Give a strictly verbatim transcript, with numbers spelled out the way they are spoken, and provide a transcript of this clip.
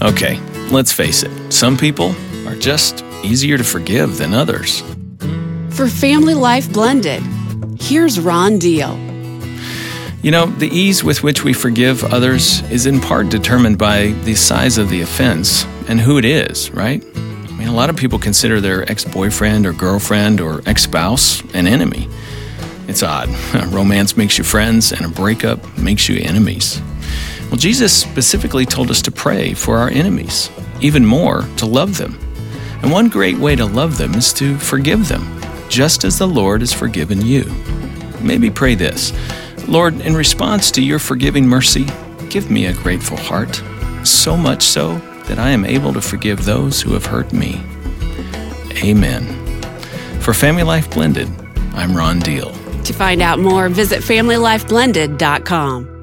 Okay, let's face it. Some people are just easier to forgive than others. For Family Life Blended, here's Ron Deal. You know, the ease with which we forgive others is in part determined by the size of the offense and who it is, right? I mean, a lot of people consider their ex-boyfriend or girlfriend or ex-spouse an enemy. It's odd. Romance makes you friends, and a breakup makes you enemies. Well, Jesus specifically told us to pray for our enemies, even more, to love them. And one great way to love them is to forgive them, just as the Lord has forgiven you. Maybe pray this: Lord, in response to your forgiving mercy, give me a grateful heart, so much so that I am able to forgive those who have hurt me. Amen. For Family Life Blended, I'm Ron Deal. To find out more, visit family life blended dot com.